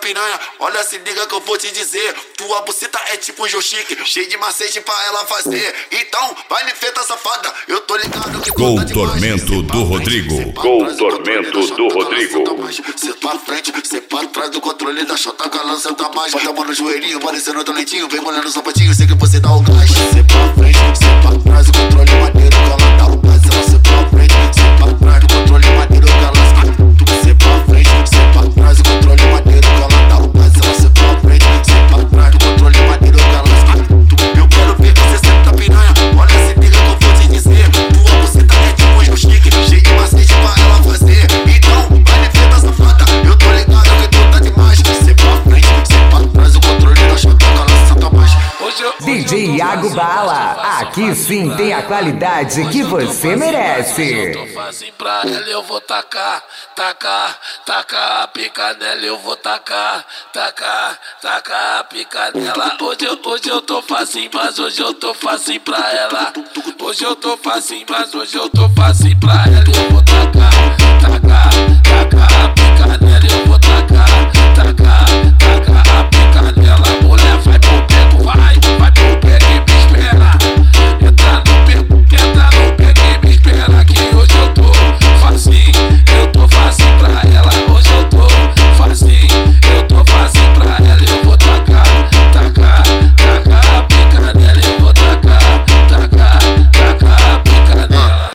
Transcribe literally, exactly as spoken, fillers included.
piranha, olha se liga que eu vou te dizer. Tua buceta é tipo um joystick, cheio de macete pra ela fazer. Então, vai me feta safada, eu tô ligado que Gol Tormento do Rodrigo. Gol Tormento do Rodrigo. Cê pra frente, cê pra trás do controle da chota, calando senta mais. Bota a mão no joelhinho, parecendo talentinho, vem molhando o sapatinho, sei que você dá o gás. Cê pra frente, cê pra trás do controle maneiro, ela dá o gás. Ela cê pra frente, cê pra trás do controle maneiro, ela cê pra frente, cê pra trás do controle maneiro, ela dá o gás. Ela cê pra frente, cê pra trás do controle maneiro, ela eu quero ver você senta piranha, olha se liga que eu vou te dizer. Tua buceta é tipo um joystick, cheio de macete pra ela fazer. Então, vai me feta safada, eu tô ligado que tu tá demais. Cê pra frente, cê pra trás do controle da chota, ela senta mais. D J Iago Bala, aqui sim tem a qualidade que você merece. Eu tô fazendo pra ela, eu vou tacar, tacar, tacar a pica nela, eu vou tacar, tacar, tacar a pica nela. Hoje eu, hoje eu tô fazendo, mas hoje eu tô fazendo pra ela. Hoje eu tô fazendo, mas hoje eu tô fazendo pra ela, eu vou tacar, tacar.